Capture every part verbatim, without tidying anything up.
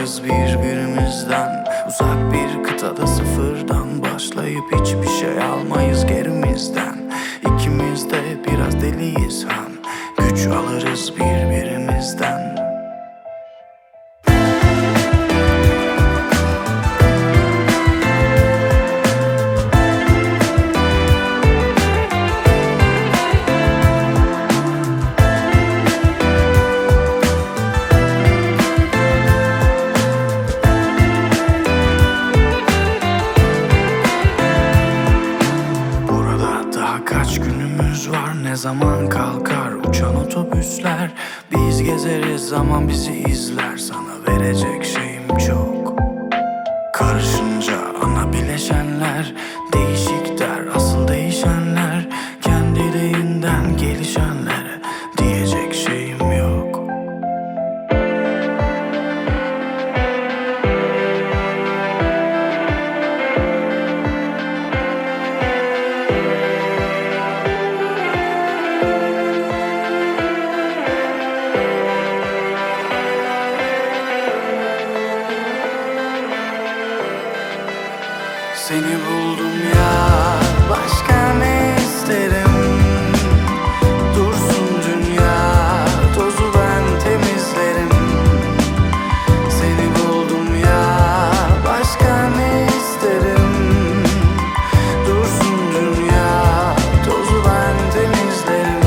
alırız birbirimizden. Uzak bir kıtada sıfırdan başlayıp hiçbir şey almayız gerimizden. İkimiz de biraz deliyiz hem güç alırız birbirimizden. Kaç günümüz var, ne zaman kalkar uçan otobüsler? Biz gezeriz, zaman bizi izler. Sana verecek şeyim çok. Karışınca ana bileşenler değişik der, asıl değişenler kendiliğinden gelişenlere diyecek şeyim yok. Seni buldum ya, başka ne isterim? Dursun dünya, tozu ben temizlerim. Seni buldum ya, başka ne isterim? Dursun dünya, tozu ben temizlerim.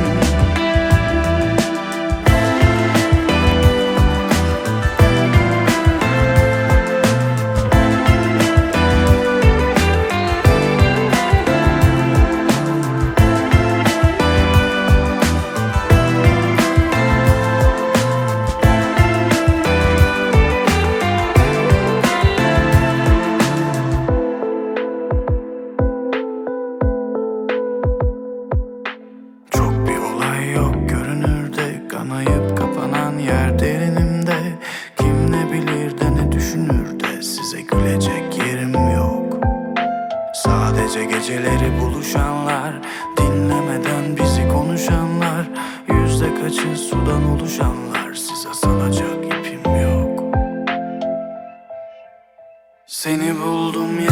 Kanayıp kapanan yer derinimde. Kim ne bilir de ne düşünür de size gülecek yerim yok. Sadece geceleri buluşanlar, dinlemeden bizi konuşanlar, yüzde kaçı sudan oluşanlar, size salacak ipim yok. Seni buldum